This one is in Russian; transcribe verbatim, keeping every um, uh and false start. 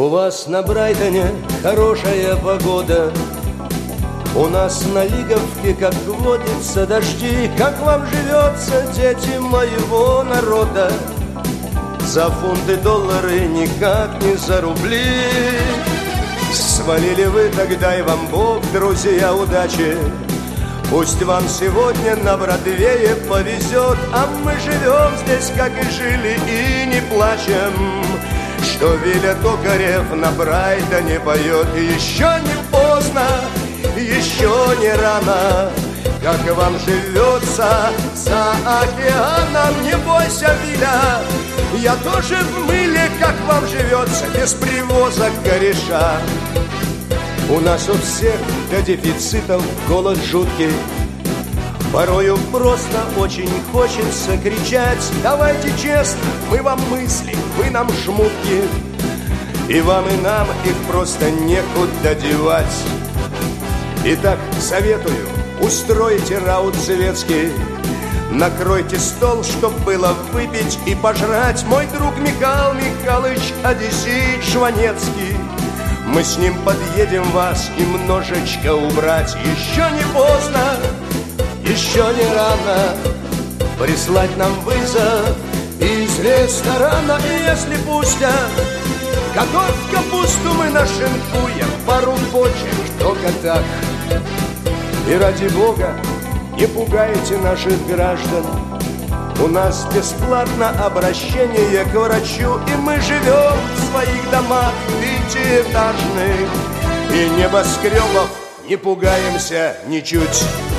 У вас на Брайтоне хорошая погода, у нас на Лиговке, как водится, дожди. Как вам живется, дети моего народа? За фунты, доллары, никак не за рубли. Свалили вы, тогда и вам Бог, друзья, удачи. Пусть вам сегодня на Бродвее повезет, а мы живем здесь, как и жили, и не плачем, что Виля Токарев на Брайтоне поет. Еще не поздно, еще не рано, как вам живется за океаном. Не бойся, Виля, я тоже в мыле, как вам живется без привоза кореша. У нас у всех до дефицитов голод жуткий, порою просто очень хочется кричать: давайте честно, мы вам мысли, вы нам жмутки, и вам и нам их просто некуда девать. Итак, советую, устройте раут советский, накройте стол, чтоб было выпить и пожрать. Мой друг Михаил Михайлович Одиссей Жванецкий, мы с ним подъедем вас немножечко убрать. Еще не поздно, еще не рано прислать нам вызов из ресторана. И если пустят, готовь капусту, мы нашинкуем пару бочек, только так. И ради Бога, не пугайте наших граждан, у нас бесплатно обращение к врачу, и мы живем в своих домах пятиэтажных, и небоскребов не пугаемся ничуть.